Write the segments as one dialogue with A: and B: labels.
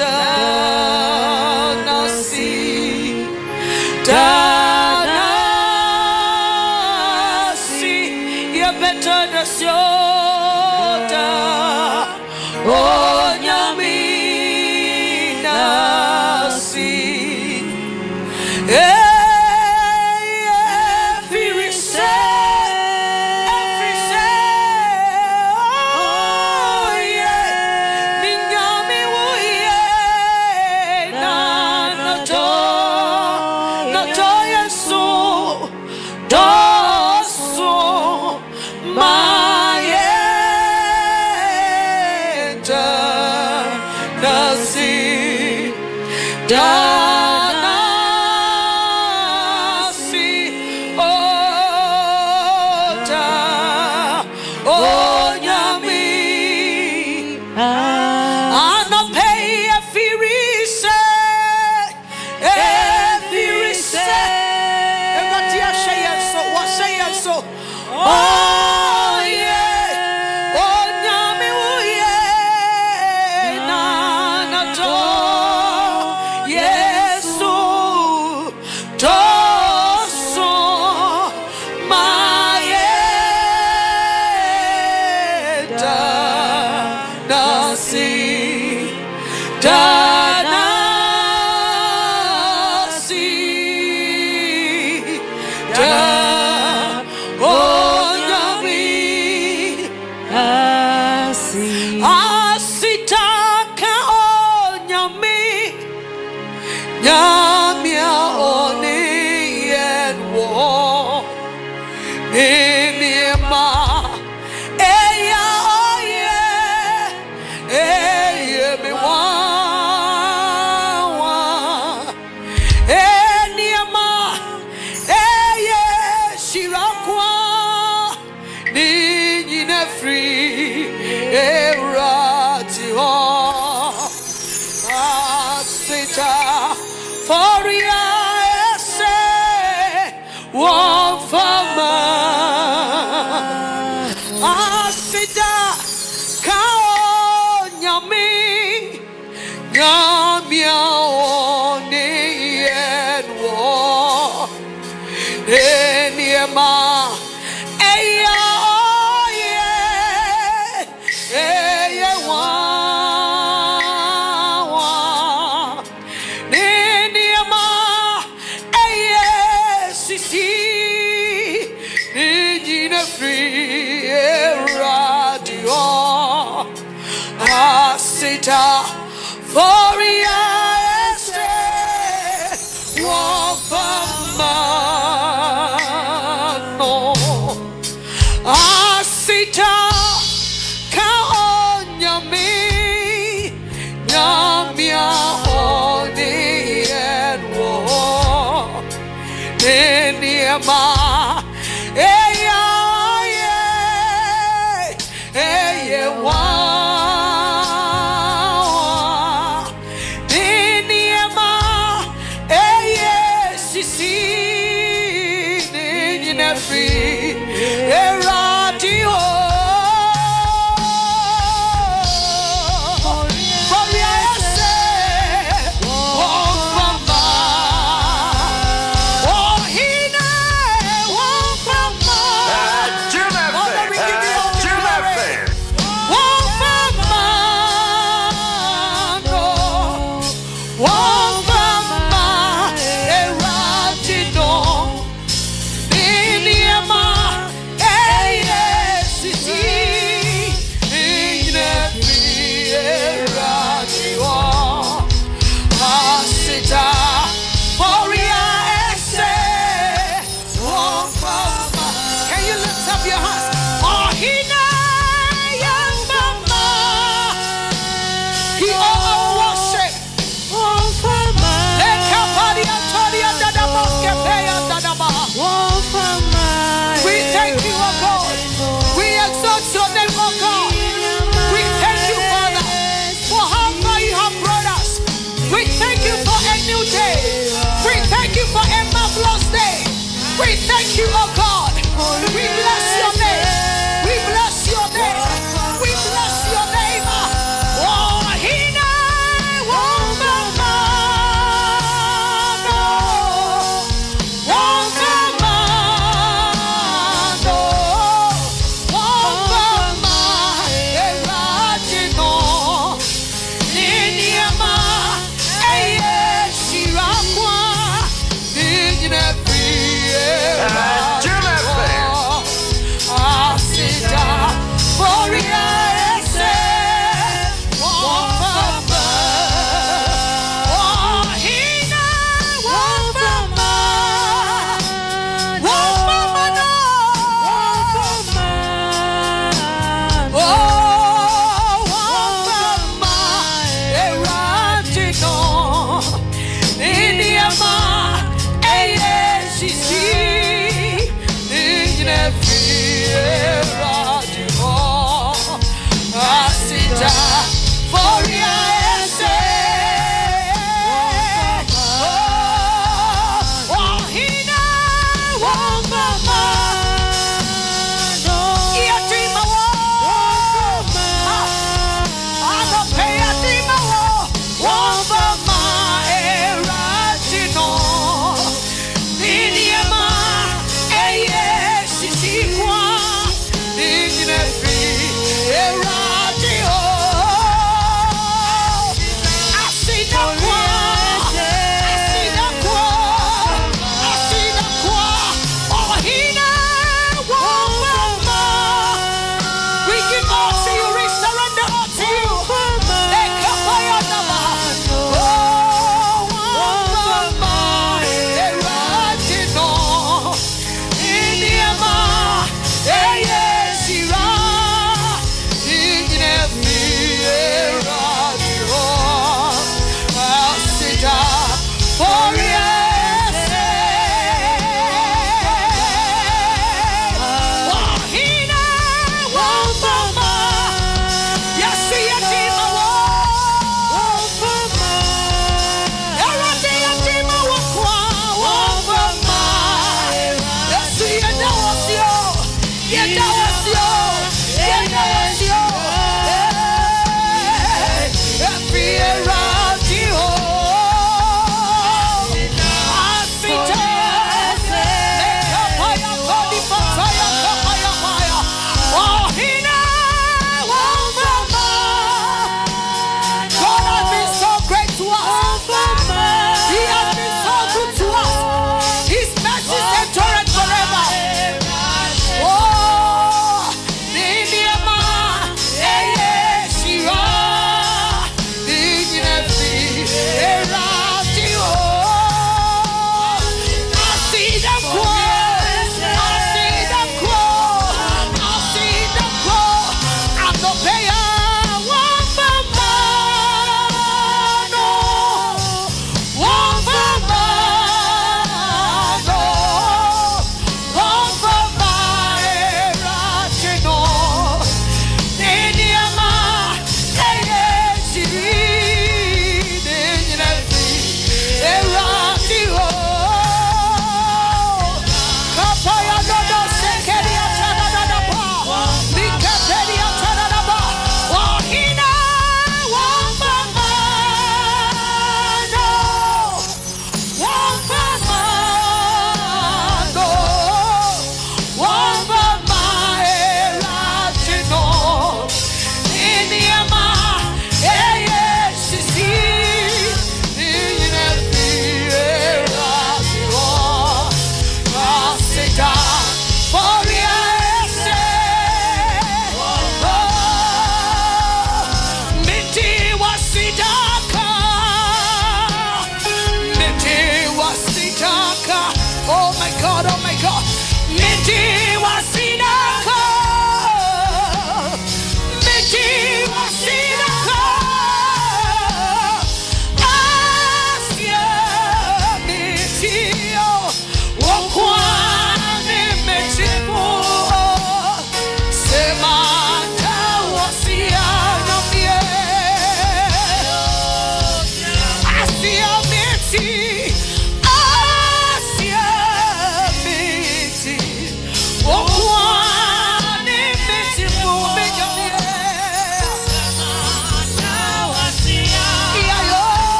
A: Oh,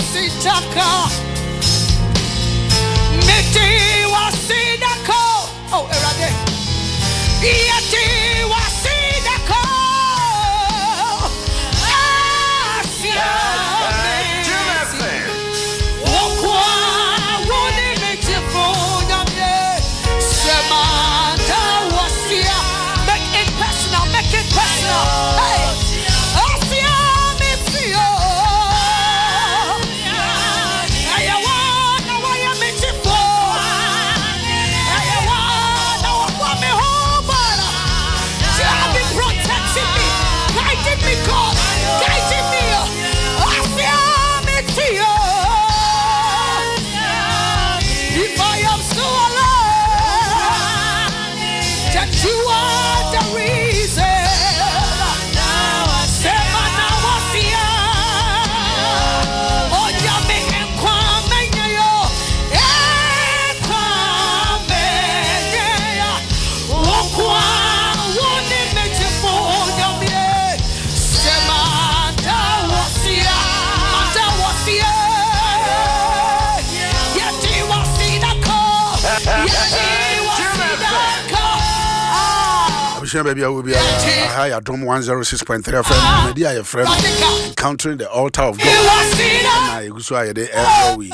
A: Oh, erade. Yeti wasidako. Asia. Wokwa woni mechifuna me. Semanta wasia. Make it personal. Make it personal. Hey. Asia me fio. Ayawana waya mechifuna.
B: Baby, I will be a higher drum 106.3 FM. Maybe I friend encountering the altar of God. And I go so every week.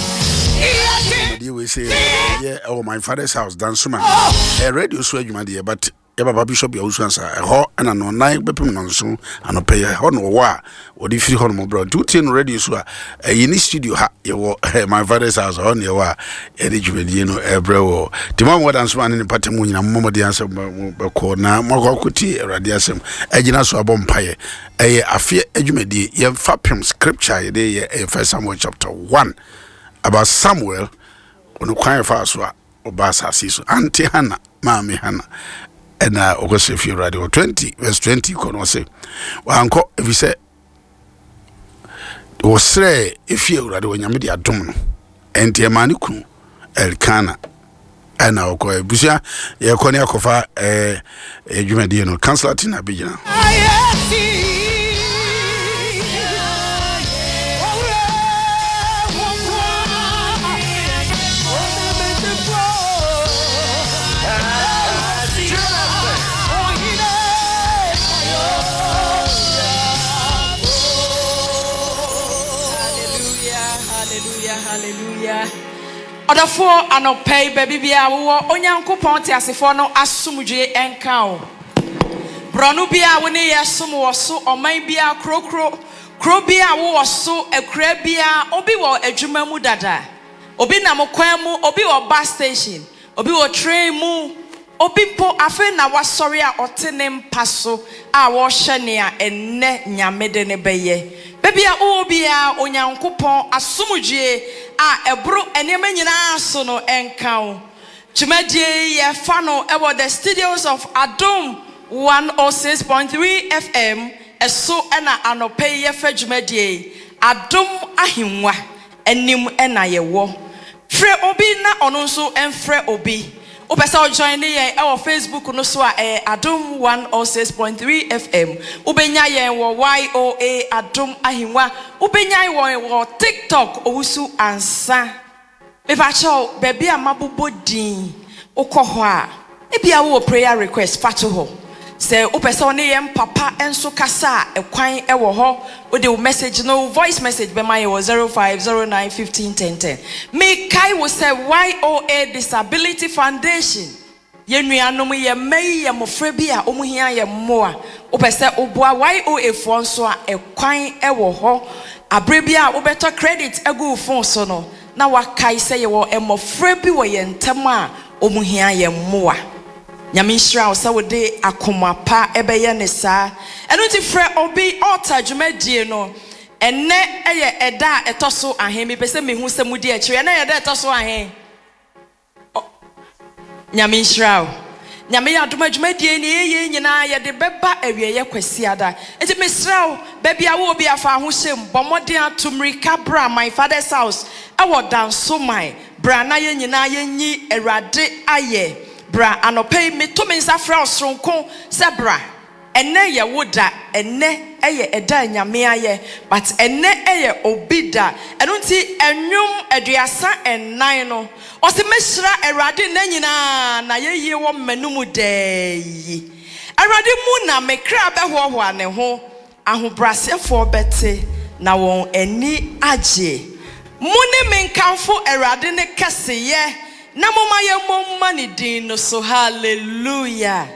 B: We say, yeah, oh, my father's house, dance man. A radio swear you, my dear, but Baba Bishop, you also answer a hot and a nine weapon on soon and pay a honor war. What if you hold my brother? 210 radio so a uni studio, my father's house on your war. Eddie Juvenino, Ebro. The mom would answer in the Patamunia, Mamma the answer, Corner, Mogokuti, Radiasum, Eginaso Bompire. A fear edumedi, ye fapim scripture, a first Samuel chapter 1 about Samuel on the choir fast or Bassa Sisu, Auntie Hannah, Mammy Hannah. And August if you radio 20 verse 20 can say well uncle if you say was say if you radio when you media domino and your maniku Elkana and our co busia your corner cofa jumedino council in Abidjan.
A: Other four are not pay baby bia wo onyankopon ti asefo no asomdwe enka o bronu bia wo ne yesum wo so oman bia kro bia wo so ekra bia obi wo adwuma mu dada obi na mokwan mu obi wo bus station obi wo train mu obi po afa na wasori a otene mpaso a wo hye ne a enne nyamede ne beye baby a obi a onyankopon asomdwe a ebro enema nyina so no enka Jumadie ye fano ewo the studios of Adom 106.3 FM eso ena anope ye fa Jumadie Adom ahimwa enim ena ye wo fre obi na ono nso enfre obi Opesa join ye our Facebook no so Adom 106.3 FM. Ubenya ye wo YOA Adom Ahimwa. Ubenya wo TikTok owusu ansa. Me fa cho baby amabubo din. Ukọ ho a. E bia wo prayer request fato ho. Se opesa one ye papa enso kasa ekwan e wo ho. Wo de message no voice message be my 0509151010. Me kai wo say YOA Disability Foundation. Ye nuanom ye mei ye mofra bi a omuhia ye mmoa. Opesa oboa YOA fo nso a ekwan e wo ho. Abre bi a obeto credit egu phone so no. Na wakai say ye wo emofra bi wo ye ntem a omuhia ye mmoa. Nyamishra osa wode akoma pa ebeye ne saa eno ti frɛ obi altar dwumadie no enne eye eda etoso ahen me pese mehu sɛ mudi akire na eda etoso ahen Nyamishra nyame ya dwumadie ne ye nyina ye de beba awie ye kwasi ada enti mesra baby a wo obi afa ho hyem bomode atumrika bra my father's house ewo danso my bra na ye nyina ye nyi awurade aye bra anope me to me nsafra osronko sebra enne ye woda enne eye eda nyame aye but ene eye obida eno nti enwum aduasa ennan no ose mehira Awurade na nyina na yeye wo manum dai Awurade mu na mekra behoho ne ho ahobrasefo bete na won ani agye mune menkamfo Awurade ne keseye na moma ye momma ne din no so hallelujah.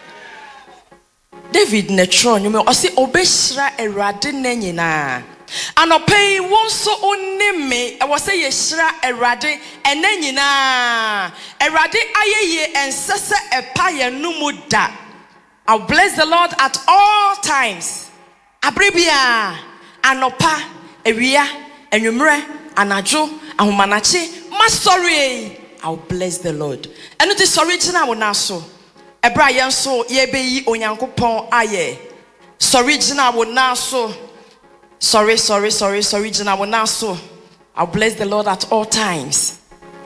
A: David netro nyume osi obeshira Awurade na nyina anopei wonso onime e wose ye shira Awurade ena nyina Awurade ayeye ensese epa ye numu da. I'll bless the Lord at all times. Abribia anopa ewia enwumre anajo ahumanachi masori I'll bless the Lord. Enu ti sorry tina wo naso ebra yenso ye beyi onyankopon aye sorry tina wo naso sorry tina wo naso I'll bless the Lord at all times.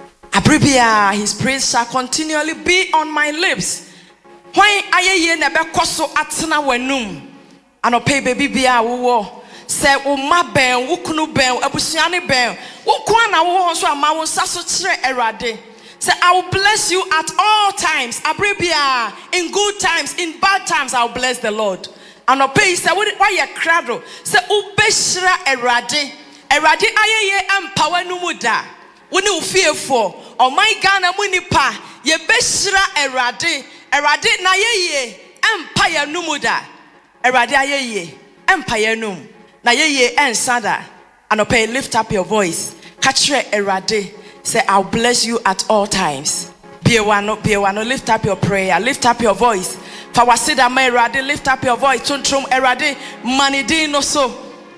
A: Abribia his praise shall continually be on my lips. When aye na be koso atena wanum anope baby bia wo se wo ma ben wo kunu ben abusuane ben wo kwa na wo so ama wo saso kire Awurade. Say I will bless you at all times. Abribia in good times, in bad times I will bless the Lord. Anope say why ye krado say ubeshira Awurade. Awurade ayeye empower no muda. Woni ufiefo o my Ghana munipa ye beshira Awurade. Awurade na yeye empire numuda. Awurade ayeye empire num. Na yeye ensada. Anope lift up your voice. Kachre Awurade. Say I'll bless you at all times. Biewano, lift up your prayer. Lift up your voice. Fawasida ma Awurade, lift up your voice. Tuntrum Awurade manidi no so.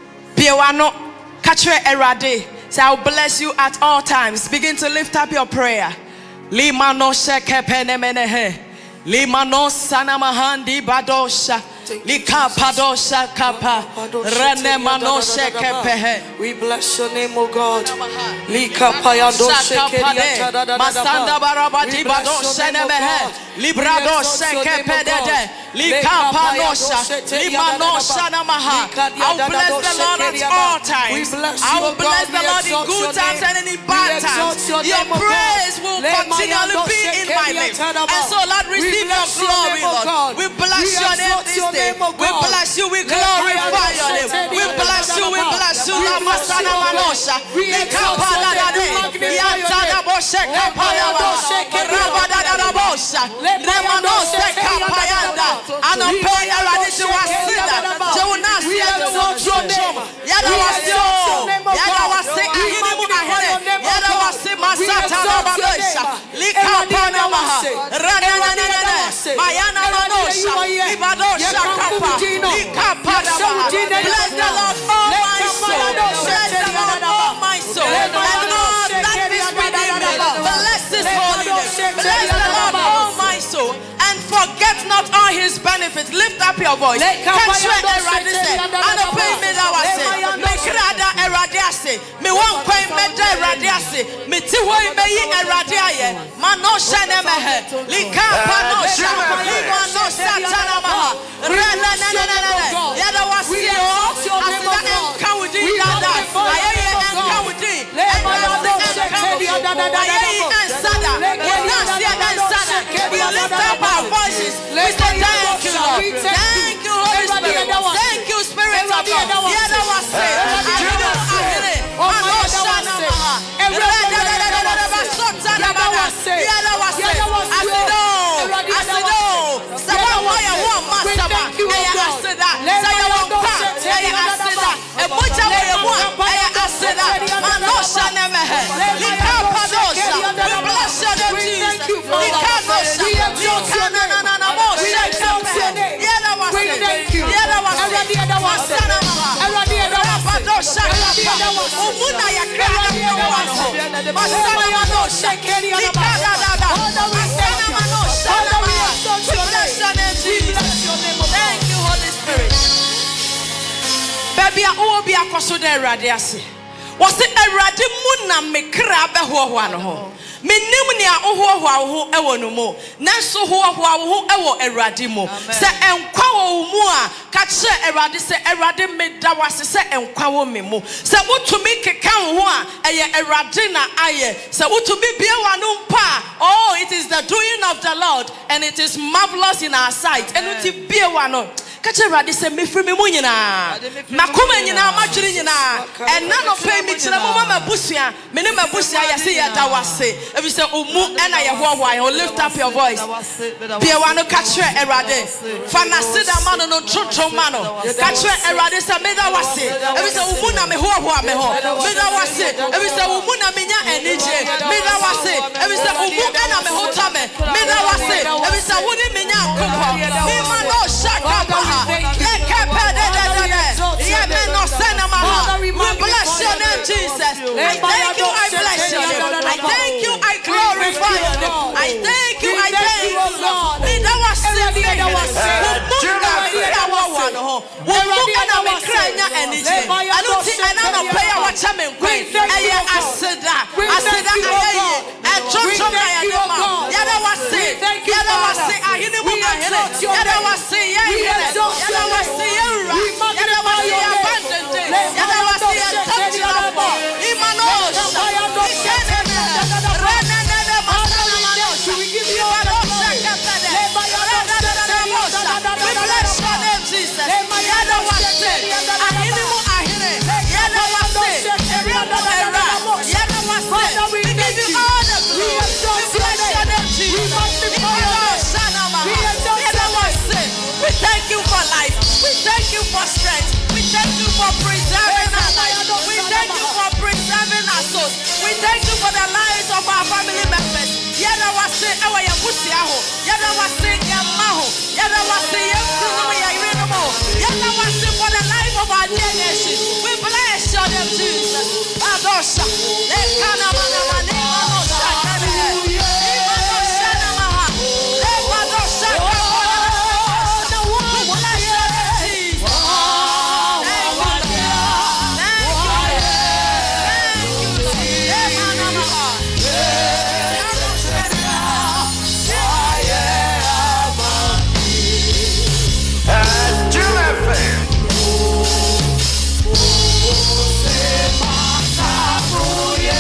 A: Biewano kachre Awurade. Say I'll bless you at all times. Begin to lift up your prayer. Lima no sheke penemenehe. Lima no sana mahandi badosha. Lika padosha kapa. Rene manoshe kepehe.
C: We bless your name, O God. Lika payadoshe keria.
A: Masanda barabati badoshe nemehe. Libradoshe kepedede. Lika panosha. Limanosha namaha. I'll bless the Lord at all times. I will bless the Lord in good times and in bad times. Your praise will continually be in my lips. And so Lord, receive your glory, Lord. We bless your name this day. We bless you, we glorify your name. We bless you, we bless you. La masana manosha. Likapala dade. Yantana boshe kapaya boshe. Rabada da bosha. Remanoshe kapayanda. Anopeya radishu wasida. Jonas yadro. Yada wasio. Yada wasi ahini mu ahene. Yada wasi masata rababesha. Likapana maha. Ranananana. Mayana manosha. Libadosha. Bless the Lord, oh my soul. Bless the Lord, oh my soul. And all that is within me, bless His holy name. Bless the Lord, oh my soul. And forget not all His benefits. Lift up your voice. Catch you Awurade say. And pay me that was it. Me krada Awurade ase. Me won pay me da Awurade ase. Me ti wo me yi Awurade aye. Manosha ne mehe. Lika panosha. Lima no satana maha. Rena na na na na. Yada wasi yo. Asida enkawudi yada. Aye enkawudi. Aye ensada. Nasi ensada. We lift up our voices. We say thank you, Lord. Thank you, Holy Spirit. Thank you, Spirit of God. Yada wasi. Ahire. Manosha na maha. Rena na na na na. Sotana maha. Yada wasi. Asido. Asido. Sawa waya wa masaba. Eya asida. Saya wampa. Eya asida. Ebuja waya wa. Eya asida. Manosha na mehe. Likapadosha. We bless your name, Jesus. Likapadosha. Likana na na na mosha. Yada wasi. Yada wasi. Masana maha. Rapadosha. Umuna ya krada mwana. Masana manosha. Likada da da. Masana manosha. We bless your name, Jesus. Thank you, Holy Spirit. Baby, I will be a coso de Awurade ase. Was it Awurade mu na me kra be ho no ho. Menim nia ohohoa wo ho ewo no mo. Nanso hohoa wo ho ewo Awurade mo. Se enkwa wo mu a ka kire Awurade se Awurade meda wase se enkwa wo me mo. Se wotumi keka wo ho a eye Awurade na aye. Se wotumi bia wano mpa. Oh, it is the doing of the Lord and it is marvelous in our sight. And uti bia wano. Kache Awurade se mefiri me mu nyina. Makoma nyina madwiri nyina. And none of pay me kire mo mama busua. Me ne mabusia ya se ya da wase. Ebi se omu ena ye ho lift up your voice. Bia wano kache Awurade. Fana sida mano no trotro mano. Kache Awurade se me da wase. Ebi se omu na me ho me ho. Me da wase. Ebi se omu na me nya enije. Me da wase. Ebi se omu ena me ho tame. Me da wase. Ebi se woni me nya kopo. Me mano shaka ba. We bless your name, Jesus. I thank you, I bless your name. I thank you, I glorify your name. I thank you, I thank you, Lord. We thank you for life. We thank you for strength. We thank you for preserving our lives. We thank you for preserving our souls. We thank you for the lives of our family members. Yada wase ewa ya busi aho. Yada wase ya maho. Yada wase ya kuno ya irimo. Yada wase for the life of our dear nation. We bless your name, Jesus. Adosha. Lekana mana mane adosha kane. Adosha namaha. Adosha kane.
D: Oh,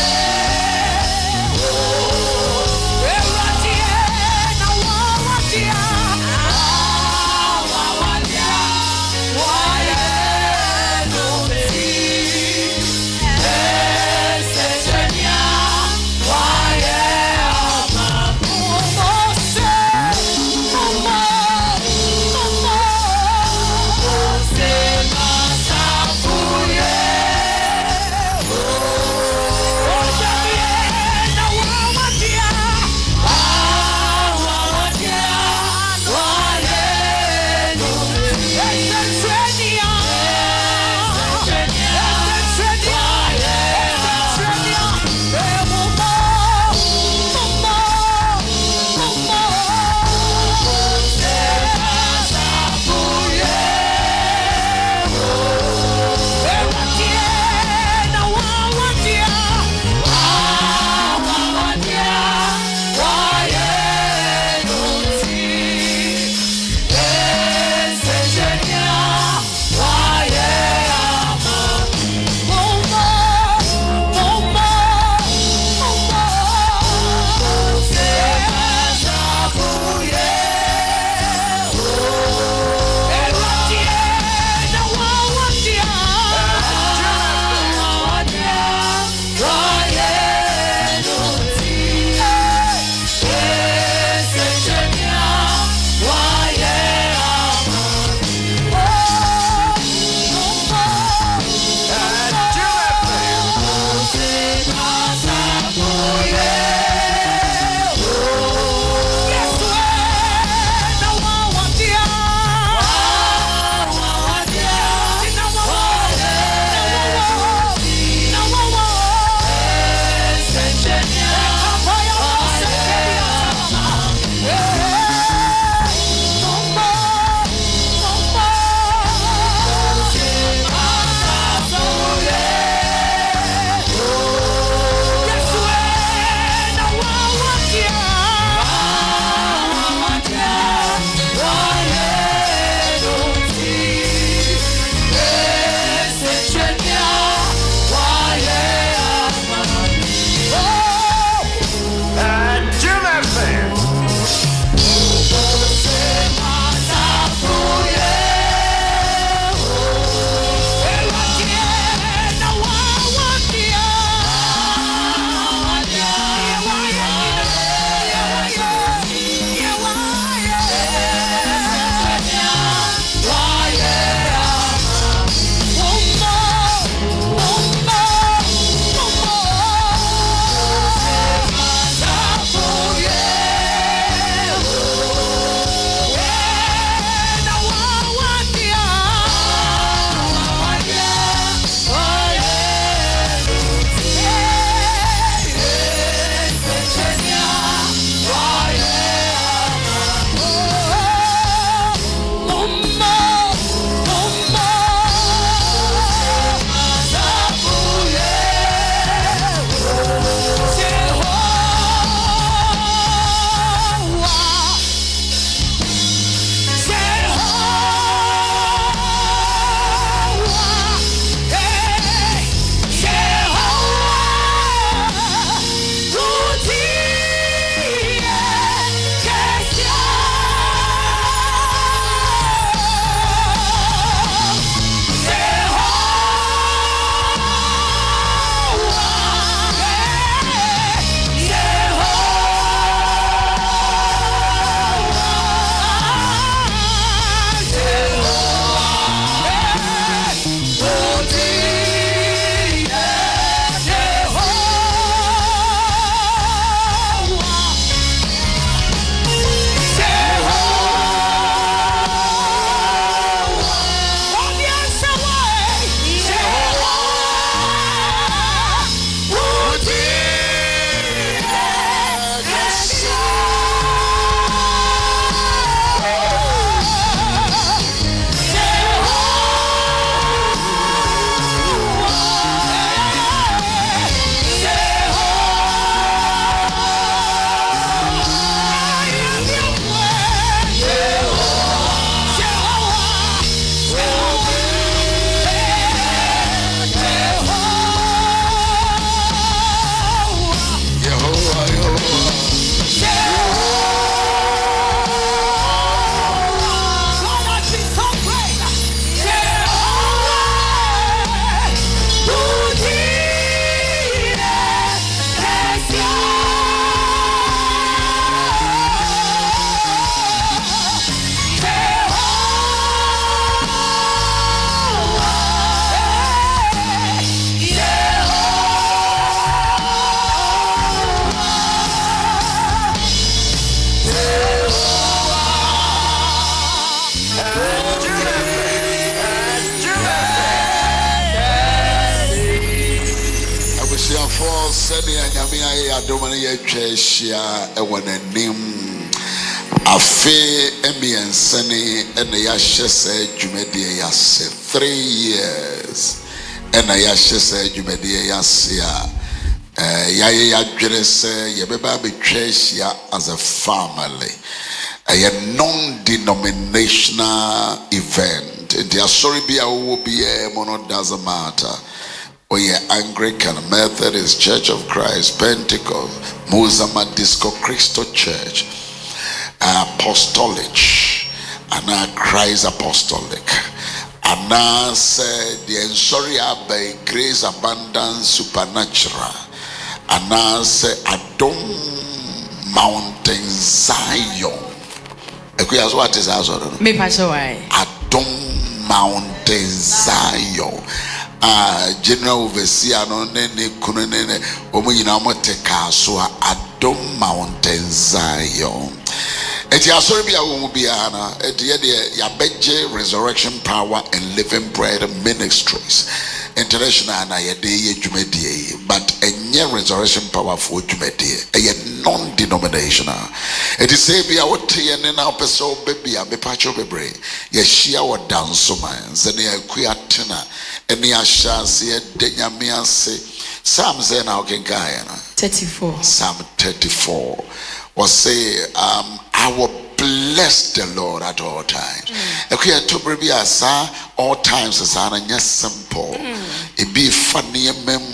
D: sɛdeɛ nyame ayɛ adom no yɛatwa ahyia ɛwɔ n'anim afe mmiɛnsa ne ɛna yɛahyɛ saa dwumadie yɛase 3 years ɛna yɛahyɛ saa dwumadie yɛase a yɛayɛ yɛadwene sɛ yɛbɛba abɛtwa ahyia as a family a non-denominational event nti asɔre bi a wowɔ biara mu no doesn't matter. Anglican, Methodist, Church of Christ, Pentecost, Mozambique Disco Cristo Church, Apostolic, and Christ Apostolic, and now say the sorry by Grace Abundance Supernatural, and now say Adom Mountain Zion. What is that?
A: Me pass away.
D: Adom Mountain Zion. General overseer no ne kunu ne omo nyina mo teka so Adom Mountain Zion. Eti asori bia wo mu bia na eti ye de ya beje Resurrection Power and Living Bread Ministries International na ye de ye dwumadie but enye Resurrection Power for dwumadie e non-denominational. Eti say bia wo te ye ne na peso baby a bepacho bebre ye hia wo danso man ze ne akua tena eni ahyase de nyame ase. Psalm say na okenkan na
A: 34.
D: Psalm 34 was say I will bless the Lord at all times. Okay, to be all times is an simple. It be funny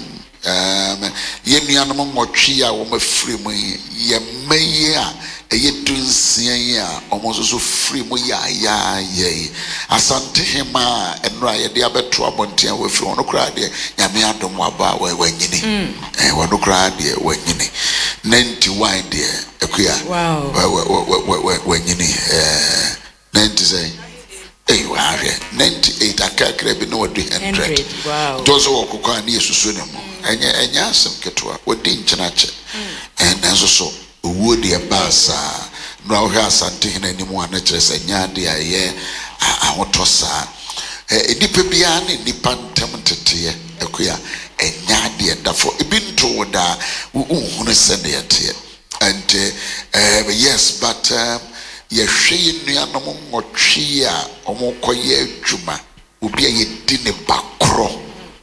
D: yemianum mochia woma free mu ye meya eye dunsia almost so free mu ya ye asante hema enra ye de abeto abonten we free ono kra de nyame adom aba wanyini wono kra de wanyini 91 de akuya
A: wow
D: wanyini 90 say eh wa 98 akakra bi no 100
A: wow
D: those who kokwa na yesusu ne mu enya asem ketwa wodi nkyinache enso so owo de basa no ho asante hena nimu ana kire se nya de aye ahotosa edipe bia ne nipa ntem tete akuya enya de dafo ebinto da uhunu se ne yete and yes but ye hwe nuanom nwotwe a omokoye adwuma obi a yedi ne bakro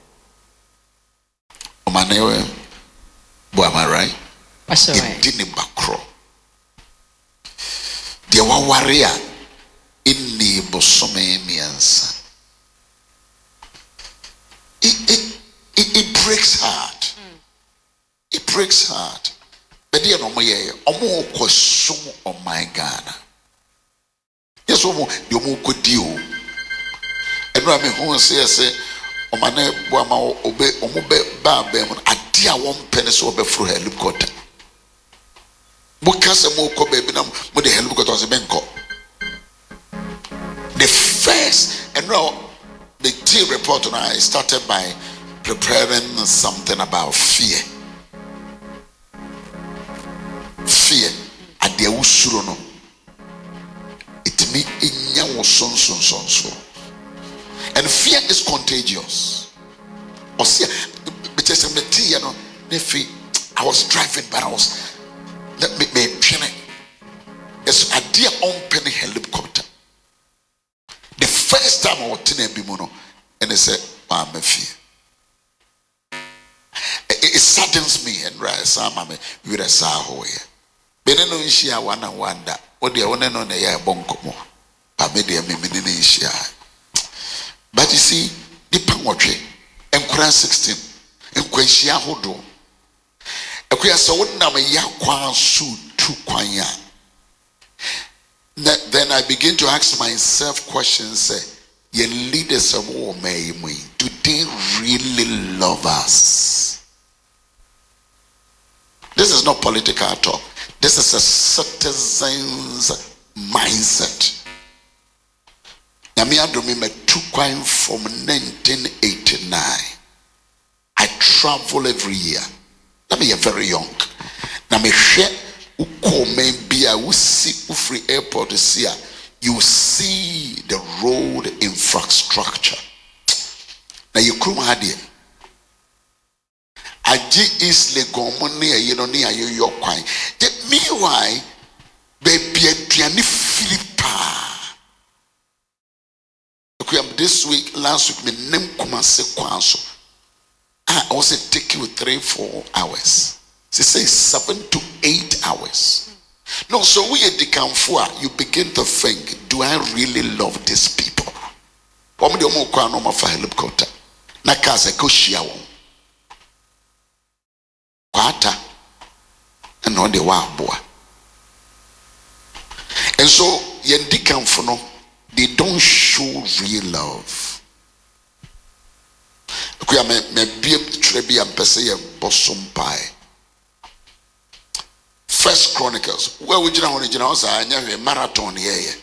D: Manewe, am I right? Didn't bakro. The warrior in the bosome miansa. It breaks heart. It breaks heart. But dear no moye, omo kwasum on my Ghana. Yes, omo yomo kodio. And I mean who say omane boama obe omube ba be mo ade a won pene so obe fro helicopter mo kase mo ko be bi na mo de helicopter so benko the first and now the team report and I started by preparing something about fear ade usuro no itimi enya wo sonso and fear is contagious. I was driving, but I was let me train it. Yes, I dear on penny helicopter. The first time I was in a bimono, and they said, I'm a fear. It saddens me and rise some with a sahoy. Beneno Ishia one and wonder what they own on a year bonkomo. Pamedia Miminisha. But you see, the Pangwatche, and Quran 16, and Quenchia Hodo. A queer so number Yakwan su tu kwanya. Then I begin to ask myself questions, say, your leaders of war may we, do they really love us? This is not political talk. This is a citizen's mindset. Yamiadomi me took from 1989. I travel every year. Let me be very young. Now me share uko maybe I will see free airport this year. You see the road infrastructure. Now you come here. I is legomone you know near your quine. Meanwhile, baby piani Philippa. This week, last week, me name kumase kwanso. I also take you 3-4 hours. She says 7 to 8 hours. No, so we at the Kamfua, you begin to think, do I really love these people? What do you want to for helicopter? Nakaze koshiawo. Kwata. And on the waboa. And so, yendi Kamfuno, they don't show real love. First Chronicles. Where would you know a marathon? Yeah,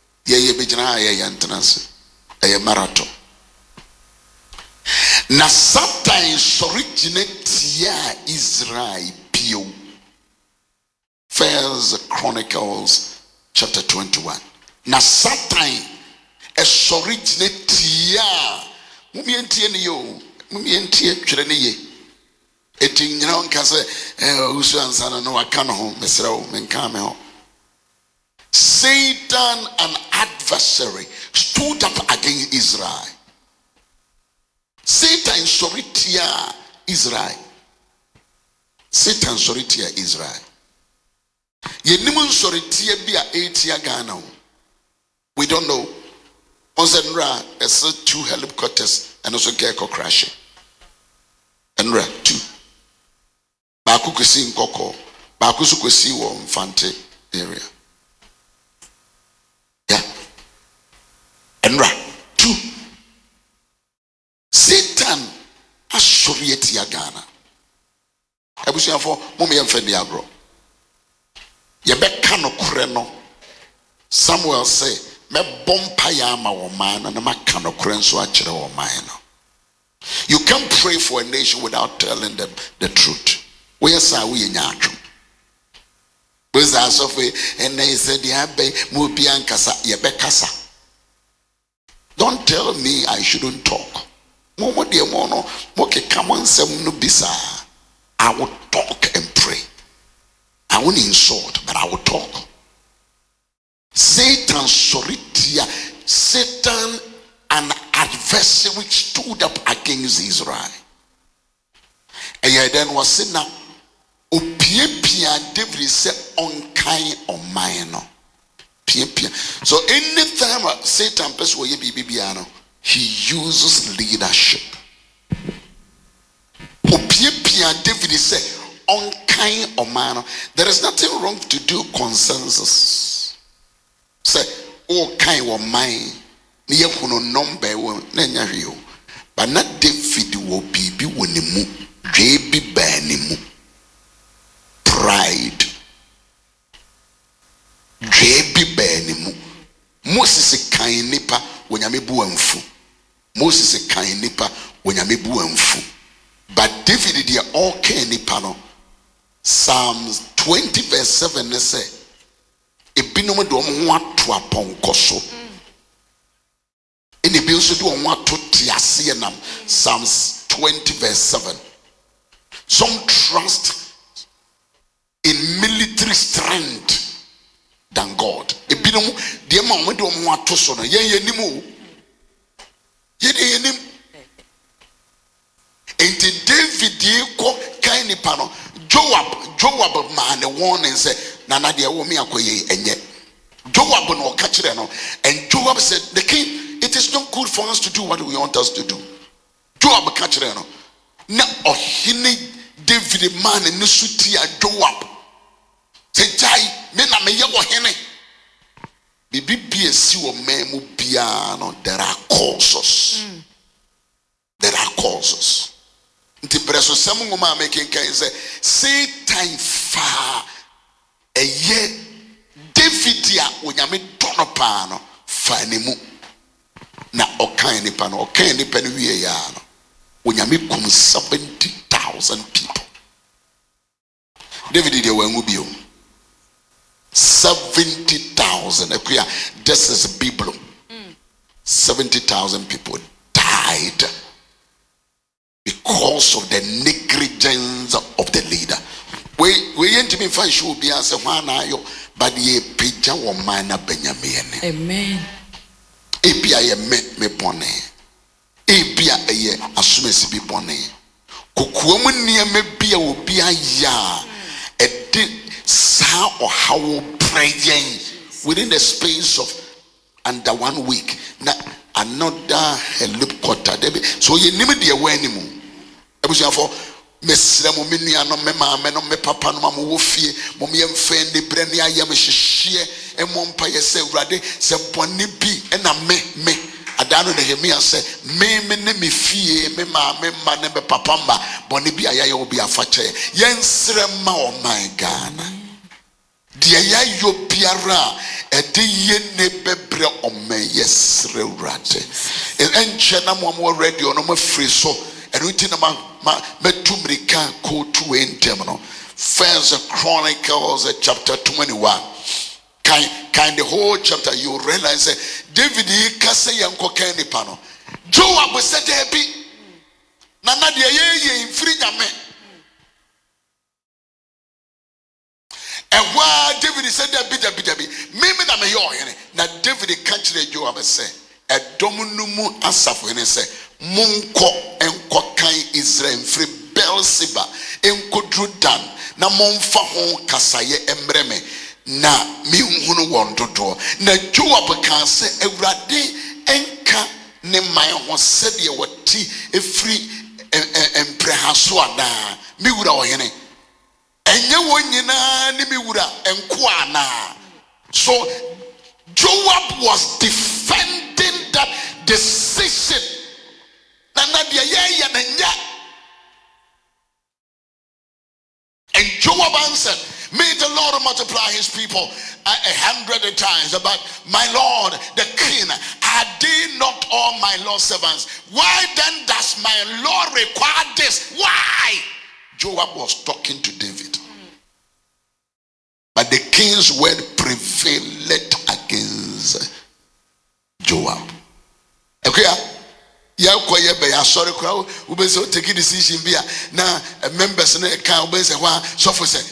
D: a marathon. Na sometimes originate Israel Pio. First Chronicles chapter 21. Na Satan es originate mumientie ni yo mumientie twere ne ye eti nyina onka se usu ansana no aka no ho mesra o menka me ho. Satan, an adversary, stood up against Israel. Satan soritia Israel. Satan soritia Israel. Yenimun soritia bia etia Ghana. We don't know. On Zenra, there's 2 helicopters and also Gecko crashing. And 2. Baku kwesi Nkoko. Baku su kwesi wo Mfante area. Yeah. And 2. Satan has Soviet Ghana. Ebusia for Mummy and Fendi Agro. Yebeka no kureno. Samuel say, me bompa yama woman and ma kano krenso achire woman. You can't pray for a nation without telling them the truth. Where say we nyatro? Where's the sofe and they said the abe mubi ankasa yebekasa. Don't tell me I shouldn't talk. Momo de mono moke come on sem no bisa. I will talk and pray. I won't insult, but I will talk. Satan soritia, Satan, an adversary which stood up against Israel. And then was saying now, Opiepia David said unkind or minor. So anytime Satan person he uses leadership. Opiepia David said unkind or minor. There is nothing wrong to do consensus. Say, oh, kind of mine, near who number one, but not David will be when the move, JB Banimu. Pride. JB Banimu. Moses a kind nipper when you may boo and foo. Moses a kind nipper when you may boo and foo. But David, they are all kind nipano. Psalms 20 verse 7 they say, ebinom do want to upon koso. In the bills do want to tiasienam. Psalms 20 verse 7. Some trust in military strength than God. Ebinom the moment do want to so no ye nimu. Ye nim. Enti David ye ko kaini pano. Joab man the warning say Nana dia wo me akoye enye. Joab no kachire no, and Joab said, the king, it is not good for us to do what we want us to do. Joab kachire no. Na ohine David man ni suti a Joab. Say jai me na me ye wo hene. Bibi si wo memu bia no, there are causes. There are causes. Nti preso samu ngoma making can say Satan far a year Davidia unyame donopano fanimu na okaini pano okaini penwiye yano unyame kum 70,000 people. David dia wangubio 70,000 akuya. This is Bible. 70,000 people died because of the negligence mountains of the leader. We ain't me find show be answer one ayo, but ye pija wo mana Benjamin.
A: Amen.
D: Ebia ye me bone. Ebia ye asumesi bi bone. Kokuomu nieme bia obi aya. Edi sa or how praying within the space of under 1 week. Na another helicopter. So ye name the awanimu. For Mesra Muminia no me mamma no me papa no mamu wofie mo me mfen de brene ayam hyehye emompa ye se urade se boni bi na me adano Nehemia se me ne me fie me maame ma ne be papa mba boni bi ayaye obi afache yensre ma o my Ghana de ayayo biara ede ye ne bebre o me yesre urade enche na mo radio no ma free so enu na ma metumrika ko to entem no. First Chronicles chapter 21. Kind the whole chapter you realize David kase yanko kan nipa no. Joab said be na de ye mfiri nyame. Ewa David said be me na me yo hene na David kan kire Joab say edom no mu asafo hene say Munko enko kan Israel free Beelzeba enko drudan na momfa ho kasaye emreme na mi hunu won dodo na Joab kan se Awurade enka ne man ho sede woti efri emprehaso ada mi wura ohene enye wonyina ne mi wura enko ana. So Joab was defending that decision. And Joab answered, may the Lord multiply his people 100 times. But my Lord, the king, are they not all my Lord's servants? Why then does my Lord require this? Why? Joab was talking to David. But the king's word prevailed against Joab. Okay? Ya koye be ya sorry kwa we be so take decision bia na members na kan we say wa so for say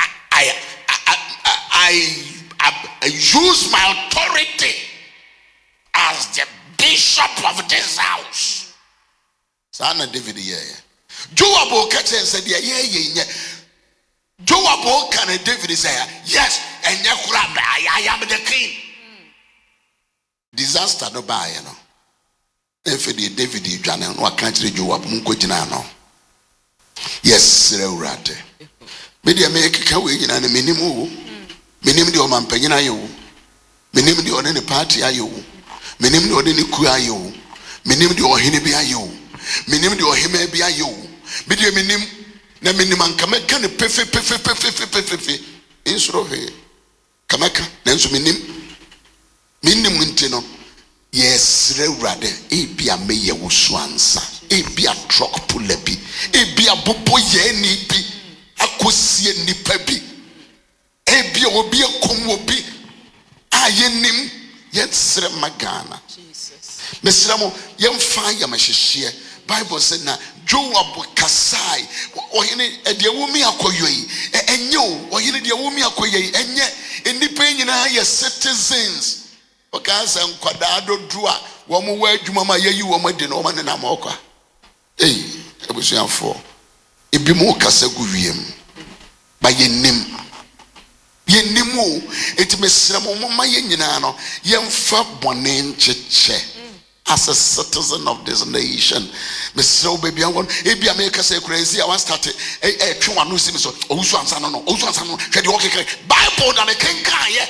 D: I use my authority as the bishop of this house. Sana David here. Joab o catch and said yeah. Joab o can David say yes and I am the king. Disaster no buy you know. If David Jana no country Joab munko jina no. Yes, Rewrate. Media make ka we jina na menimu. Menim de o mampanyina ye wo. Menim de o ne party aye wo. Menim de o ne ku aye wo. Menim de o hene bi aye wo. Menim de o hema bi aye wo. Media menim na menim ankama ka ne pefe. Insuro he. Kamaka na nso menim ntino. Yes, Rewrade, ebia meye wo swansa, ebia truck puller bi, ebia bobo ye ni bi, akosie nipa bi, ebia obi akom obi, ayenim, yensre magana. Jesus. Mesramo, yemfa yamahihie. Bible said na Joab kasai, ohene de wumi akoyoi, enyo, ohene de wumi akoyoi, enye, enipa nyina ye citizens. Because I'm quadrado drua, woman where Jumama you woman did no man in Amoka. Eh, it was young for it be more Casagurium by ye nim. Ye nimu, it may sramo my yenano, young fab bonin cheche. As a citizen of this nation, Miss Baby, I want if you make us say crazy. I want started a true one who seems so. Bible than a king.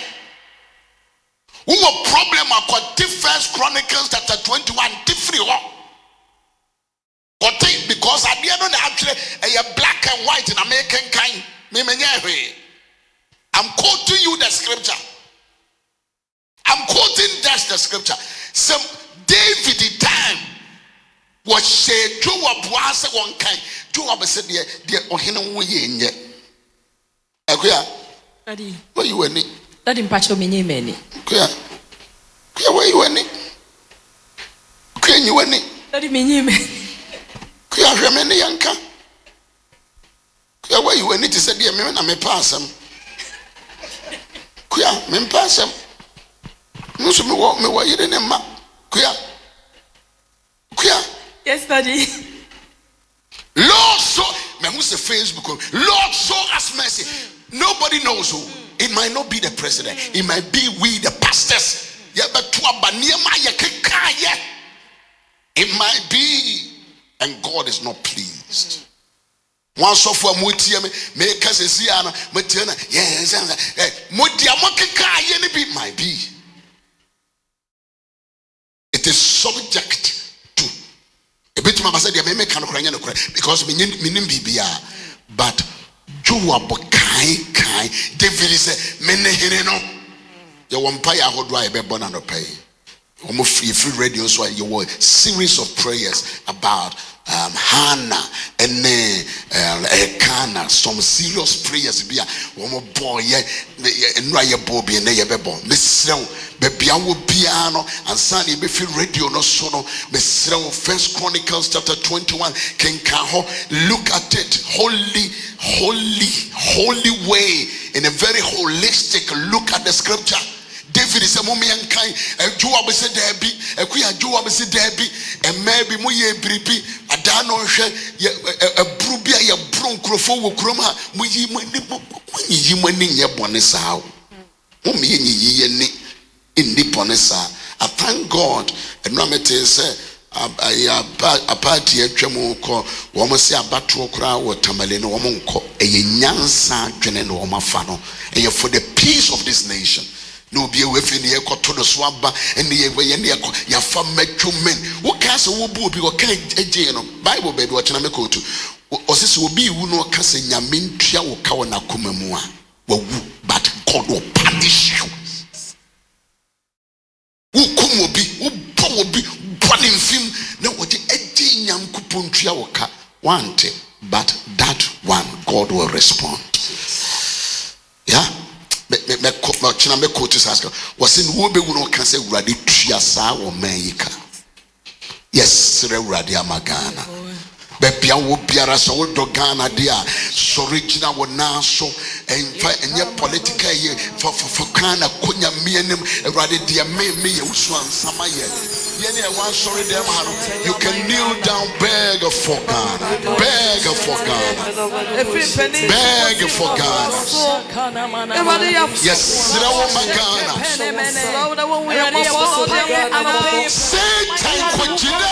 D: Who a problem about First Chronicles chapter 21 different because I didn't actually a black and white in American kind. I'm quoting you the scripture. I'm quoting that's the scripture. Some David the time was said Joab was one kind. Joab said dear ohino ye.
A: Daddy,
D: where you went?
A: Daddy mpacho menye meni.
D: Kuya where you went? Kuya you went?
A: Daddy menye meni.
D: Kuya hwemeni yanka. Where you need to say, dear, me pass them. Kuya, me pass them. Musu me walk me why you didn't ma. Kuya.
A: Yes, Daddy.
D: Lord, so me who say Facebook. Lord, show us mercy. Nobody knows who. It might not be the president. It might be we, the pastors. It might be, and God is not pleased. One so for Mutia make us a Siana, Matana, yes, Mutia might be. It is subject to a bit of said, may make because meaning BBR, but Joab Kai, David is a menehino. The vampire who drive a bonano pay. Almost free radio, so you were series of prayers about Hannah and Elkanah, some serious prayers. Be a woman boy, and Raya Bobby and Nayabebo, Miss Baby, I will piano and Sunny Biffy radio no sono, Miss First Chronicles chapter 21. King Kaho, look at it, holy way, in a very holistic look at the scripture. David is a mummy and kind, a Joab is a Debbie, a queer Joab is a Debbie, and maybe Muye Bripi, a Danosha, a Brubia, a Broncrofo, Croma, Muyi winning your bonesa. Mummy in the bonesa. I thank God, and Ramete said, a party at Jamoko, woman say a battle crowd or Tamalino, womanco, a Yansa, Jenan, or Mafano, and for the peace of this nation. No be away from the echo to the swabba and the way and the your fam met two men. What castle will be or can a Bible baby watching a meko to or this will be who no casting yamin tria or kawana kumamua. But God will punish you. Who come will be, who will be burning film. No, what the 18 young coupon tria or ka want it, but that one God will respond. Yeah. Me quote is ask was in Wobe no can say Radi Triasa or Meika. Yes, Radi Amagana. Bepia will be a soul dogana dear. So original will now so and yet political year for Kana Kunya Mianim Radi dear me Uswan Samaya. Yenya one sorry them you can kneel down beg for Ghana. Beg for Ghana. Beg for Ghana. Yes, Ghana. Satan Kujina.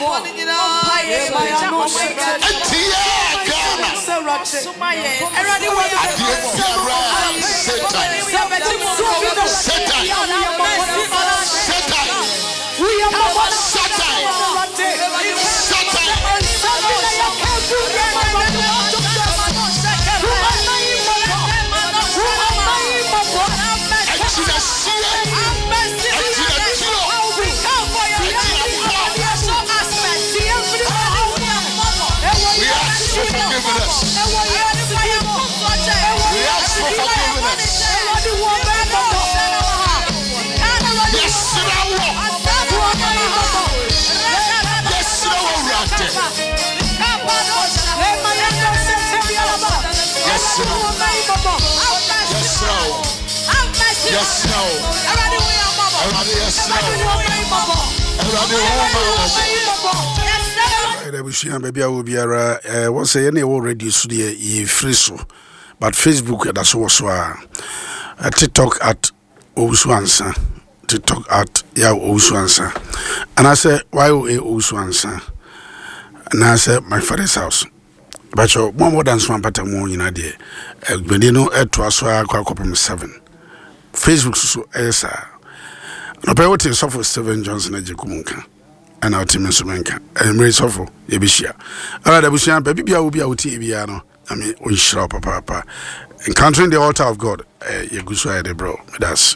D: Yes, no.
B: Baby, I will be a once any already study free so, but Facebook that's also TikTok at Owusu TikTok at Owusu and I say why Owusu and I say my father's house. But your more than one pattern more in a day. When you know it was 7. Facebook so esa. No pay what is for Steven Johnson Ejikumunka. And our team Sumenka. And Mary Sofo, Yebishia. Ala da Bushia, baby bia will be out Biano. I mean, we shall papa. Encountering the altar of God, you go so ahead, bro. That's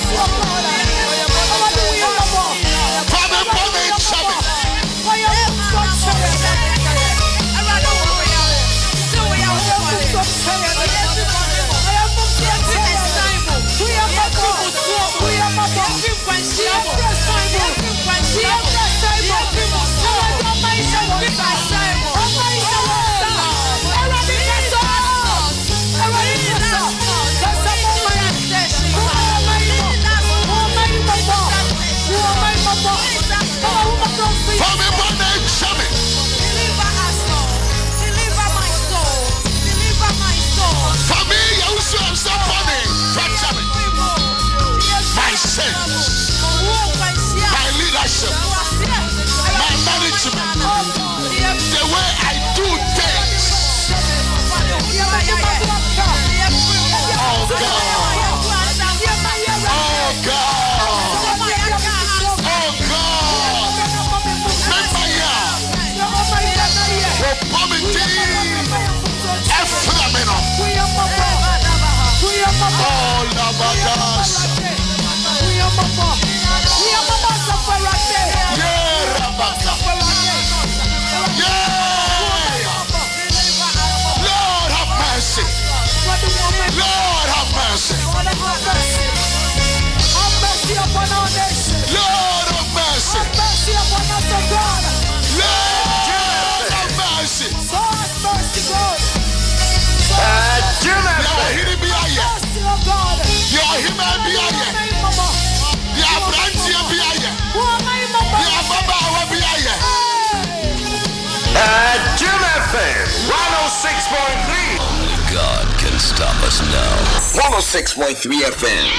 E: God can stop us now. 106.3 FM.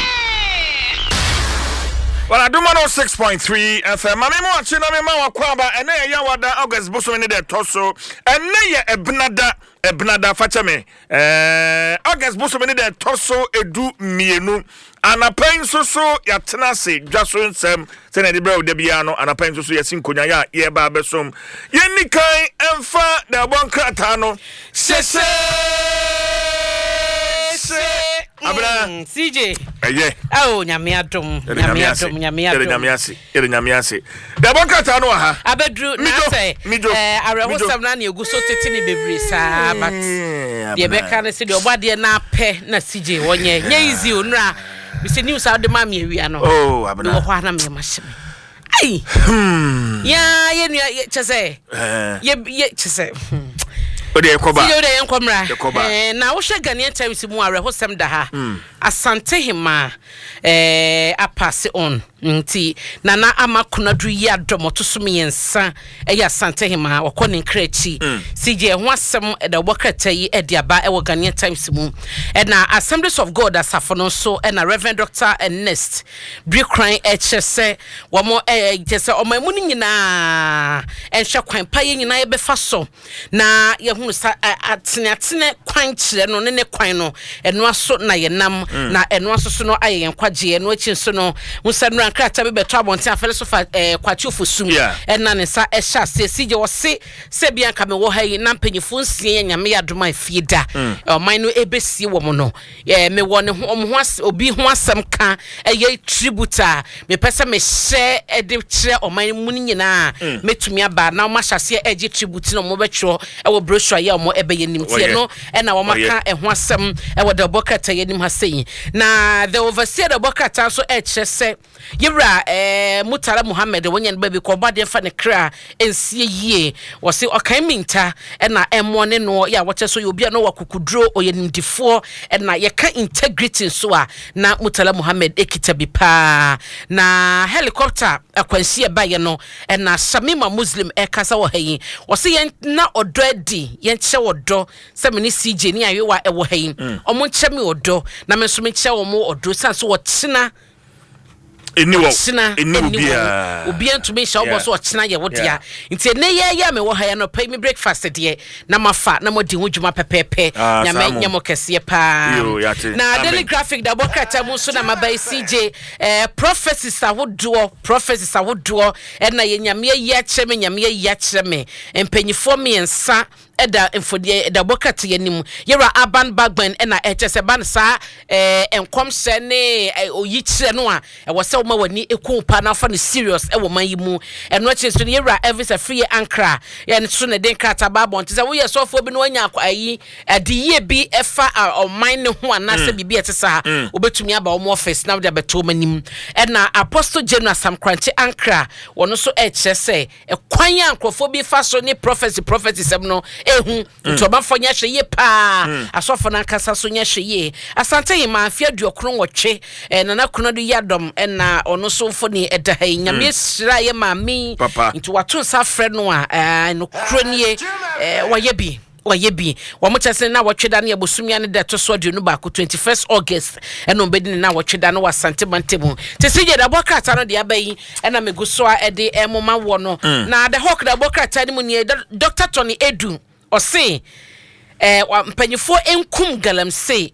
F: Well, I do 106.3 FM. Mami mo achina me ma wakwaba ene ya wada August boso ne de toso ene ye ebnada facha me August boso ne de toso edu mienu anapen so ya tena se dwaso nsem se na de bra de bia no anapen so yasin konya ya ye ba besom ye nikan emfa da bonkrata no sese Abra
G: CJ.
F: Eye.
G: Oh, nyame adom.
F: Nyame ase. Da bonkata no ha.
G: Abedru na say. Arehosam na egu so tete ni bebre sa but. Ye beka na se de obade na pe na CJ wonye. Nya easy onra. We say news out the mama ewia no.
F: Oh, abena.
G: No ho na me mahye. Ai. Ya ye nua chese. Ye chese.
F: Ode ekoba.
G: Ode enkomra. Na wo hwe Ghanaian Times mu arehosam da ha. Asante hima apase on nti nana amakunadu ya domoto so miensa eya asante hima wakọ ne krachi CJ ho asem da wokata yi ediaba ewo Ghanaian Times mu na Assemblies of God asafo no so na Reverend Dr. Ernest Brekran echese womo jese omamu nyina enhwe kwan pa ye nyina ye befa so na ye hunu sa atene kwan kire no ne kwan no eno aso na ye nam na eno aso so no aye nkwaje eno achi so no musanura krata be beto abonte afele so fa kwachiofo sum na ne sa ehya CJ wo se bia nka me wo ha yi na mpanyifo nsie nyame ya doma afieda oman no ebesie wo mo no me wo ne ho obi ho asem ka eye tributa me pese me hye ede kire oman mu nyina metumi aba na ma hyase eje tribute no mo betro e wo brochure ya mo ebe yenim tie no na wo maka ho asem e wo de bokata yenim ha sei na the overseer the bokata so echese yebra Mutala Muhammad wonye baby ko bade fa ne kra ensie yie wo se okan minta na emo ne no ya wote so obi no wakukudro oyenimdifo na ye ka integrity so a na Mutala Muhammad ekita bi pa na helicopter akwansie baye no na Shamima Muslim kasa wo hayi wo se yen na odo adi yen che wodo se me ne CJ ni ayewa wo hayi omo nche me odo na me so me che wo mo odo san so wo tena China Ubia to me shall also China Yawodia. It's a near yam or I no pay me breakfast at ye. Namafa, no more Dinujuma pepe, Yamokasia pa. Now, daily graphic, the Bokata Musuna by CJ, prophecies I would do, and I yamia yacheme, and penny for me and sa. Eda for the bokati yenim yera aban bagman na ehese ban sa enkom se ne oyichire no a e wo se wo ma wani eku pa na fa ne serious e wo man yimu eno che so yera every free ankra ye ne so ne den krata babon te se wo ye sofo bi no anya ayi adiye bi efa o man ne ho anase bibi etesa obetumi aba o office na de beto manim na apostle general Sam Kranche ankra wono so ehse se ekwan ankrofo bi fa so ne prophecy sem no ehu ntoba fonya hye pa asofo na kasa so nya hye asante hima afia duokron wotwe nana kono do yadom na ono so fo ni eda ha nyame sira ye mami nti wato sa frɛ no a no kronie wayebi wamuchase na wotweda na abosumia ne de to so aduonu ba ko 21st August eno mbedi na wotweda no wasante mantemu te sije da bokata no de abayi ena meguso a de emoma wo no na the hawk da bokata ni mu ne Dr. Tony Edu ose mpanyifo enkum galamse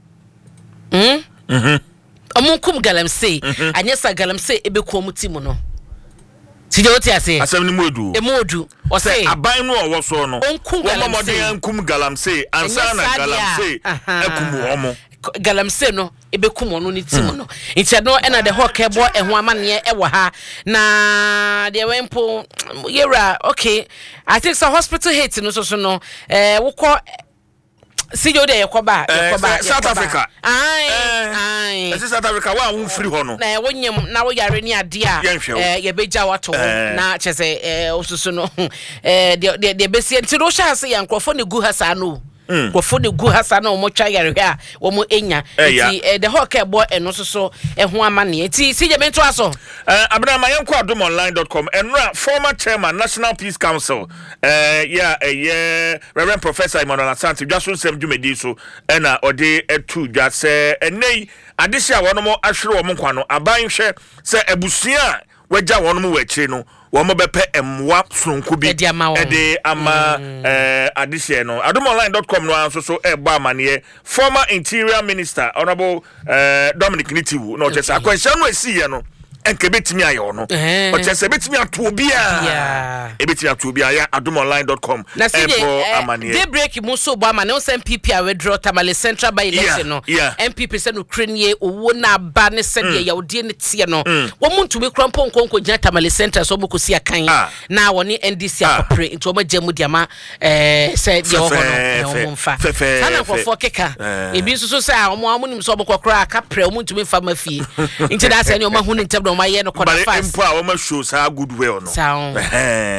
G: amunkum galamse anyesa galamse ebeko mutimu no sije oti ase
F: asem ni modu
G: emodu ose
F: aban no owo so no wo mo de enkum galamse ansa na galamse ekum homo
G: galamse no ebekum ono ni timu no ntia no ena de hawk ebo eho amane e wo ha na de wempo yera okay I think so hospital hate no so no wokọ Sijo de yakoba
F: South Africa.
G: South
F: Africa wa won free ho no.
G: Na wonyem na wo yare ni ade a ye beja wato na chese osusu no de besie ntiro sha se yankrofo ne gu hasa no. Kwofo de gu hasa na omo twa yare ha wo mo enya ti the hawk ebo eno so ho amane ti sije bento aso
F: abna ma yanko adomonline.com enra former chairman National Peace Council Reverend Professor Emmanuel Asante dwaso nsem dwumedi so na ode etu dwase enei adehye a wono mo ahwere wo nkwa no aban hwe se ebusua wagya wono mo wachi no wo mo bepe emwa sonko bi ede ama adehye no adomonline.com no anso so ebo amane former interior minister honorable Dominic Nitiwu no chese akwahya no asiye no enke betimi ayo no o chese betimi atu obi a ebetimi atu obi a ya adomonline.com
G: ebo amane dey break mu so bo amane o MPP a withdraw Tamale Central by election no MPP se no krenie owo na ba ne se de ya odi ne tie no wo muntu be krampo nkonko gina Tamale Central so bokosi akan na woni NDC akopre nti o ma gyamu diama se de ho no o mfa sana kwofo keka ebi so se a o nim so bokokra aka pre o muntu me fa mafie nti da se ne o ma hu ne ntabdo ma ye no koda fast
F: but empo a o ma show sa goodwill no